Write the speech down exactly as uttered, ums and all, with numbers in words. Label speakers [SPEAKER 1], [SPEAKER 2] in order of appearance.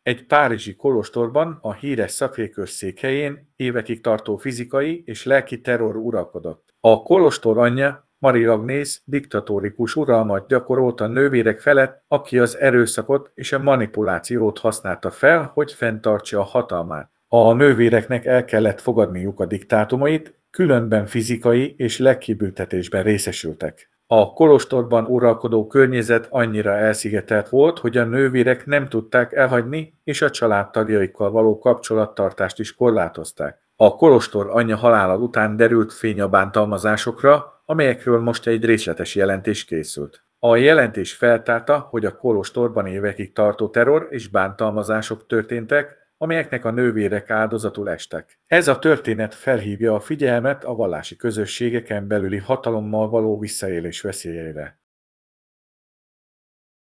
[SPEAKER 1] Egy párizsi kolostorban, a híres szakkrékőr székhelyén évekig tartó fizikai és lelki terror uralkodott. A kolostor anyja, Marie Agnès diktatórikus uralmat gyakorolt a nővérek felett, aki az erőszakot és a manipulációt használta fel, hogy fenntartsa a hatalmát. A nővéreknek el kellett fogadniuk a diktátumait, különben fizikai és lelki büntetésben részesültek. A kolostorban uralkodó környezet annyira elszigetelt volt, hogy a nővérek nem tudták elhagyni, és a családtagjaikkal való kapcsolattartást is korlátozták. A kolostor anyja halála után derült fény a bántalmazásokra, amelyekről most egy részletes jelentés készült. A jelentés feltárta, hogy a kolostorban évekig tartó terror és bántalmazások történtek, amelyeknek a nővérek áldozatul estek. Ez a történet felhívja a figyelmet a vallási közösségeken belüli hatalommal való visszaélés veszélyeire.